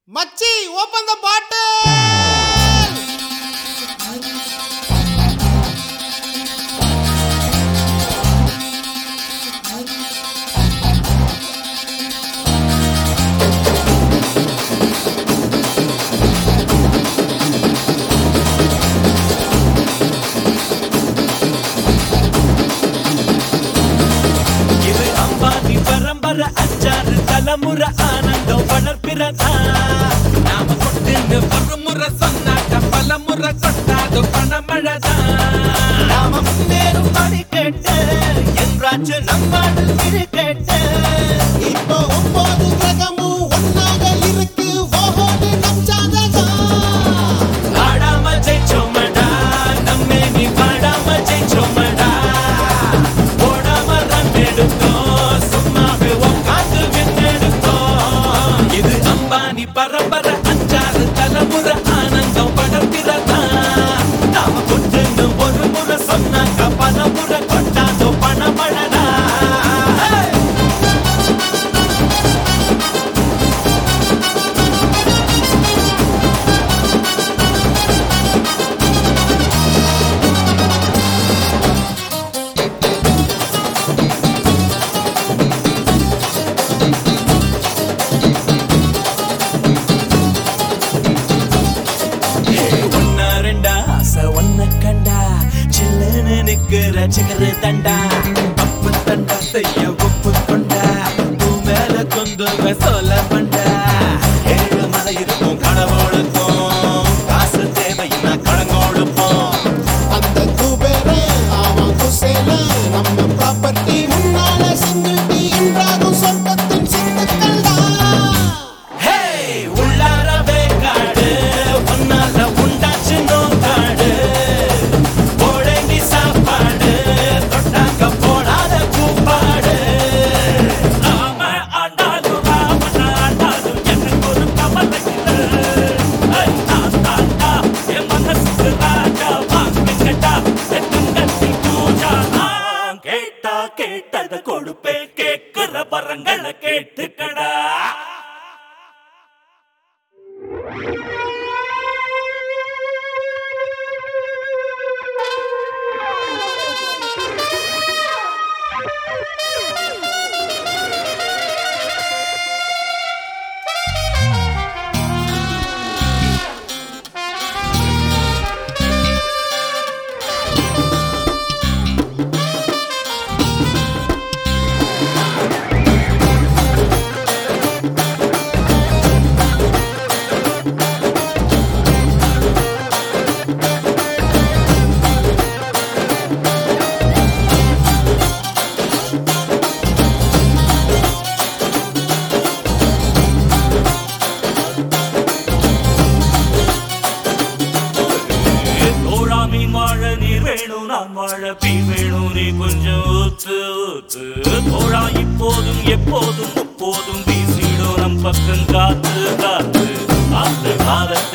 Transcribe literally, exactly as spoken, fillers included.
மச்சி ஓபன் தி பாட்டில். இது அம்பானி பரம்பரை அஞ்சாறு தலைமுறை ஆனந்தம் வளர்ப்பிறதா. நாம கொட்டுன்னு ஒரு முறை சொன்னாக்க பல முறை கொட்டாது பணமழதா. நாம முன்னேறும் படி கேட்டு என்றாச்சு நம்மாடு திரு கேட்டு. இப்போ ஒன்பது கிரகமும் ஒன்னாக இருக்கு. ஓஹோடு நம் சாதகம். ஆடாம ஜெயிச்சோமடா நம்மே நீ பாடாம ஜெயிச்சோமடா. ஓடாம ரன் எடுத்தோம் சும்மாவே உட்காந்து விண்ணெடுத்தோம். இது அம்பானி பரம்பரை அஞ்சாறு தலைமுறை ஆனந்தம் படர்கிறதா. நாம கொட்டுன்னு ஒரு முறை சொன்னாக்க பல முறை கொட்டாதோ பணமழடா. ஒன்னா ரெண்டா ஆசை ஒன்ன கண்டா சில்லுன்னு நிக்கிற சிகரு தண்டா. அப்பு தண்டா செய்ய ஒப்பு கொண்டா பூ மேல கொண்டு சொல்ல பண்டா. ஏழு மலை இருக்கும் கடவுளுக்கும் காசு தேவைன்னா கடங்கோடுப்போம். அந்த குபேரே அவன் குசேல நம்ம ப்ராப்பர்ட்டி முன்னால சிங்கிள்டி என்றாகும் சொர்க்கத்தின் சித்துக்கள்டா. ஹே உள்ளாரவே காடு ஒன்னால உண்டாச்சு நோக்காடு. போடேண்டி சாப்பாடு தொட்டாக்க போடாத கூப்பாடு. நாம ஆண்டாலும் ராமன் ஆண்டாலும் எனக்கு ஒரு கவலை இல்லை. ஐ, நான் தாண்டா என் மனசுக்கு ராஜா வாங்கிக்கட்டா எத்துங்கத்தி பூஜா. நான் கேட்டா கேட்டதை கொடுப்பேன் கேட்கிற வரங்களை கேட்டுக்கடா. தோழா மீன் வாழ நீர் வேணும் நான் வாழ பீ வேணும் நீ கொஞ்சம் ஊத்து ஊத்து. தோழா இப்போதும் எப்போதும் முப்போதும் வீசிடும் நம் பக்கம் காத்து காத்து. காத்து கால